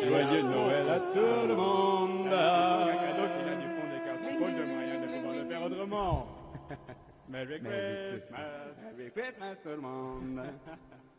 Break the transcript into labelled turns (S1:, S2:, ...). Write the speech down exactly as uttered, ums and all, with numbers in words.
S1: Joyeux Noël à tout le monde.
S2: Un cadeau qui vient du fond des cœurs, trop de moyens de pouvoir le faire autrement. Merry
S1: Merry
S2: Christmas.
S1: Merry Christmas tout le monde.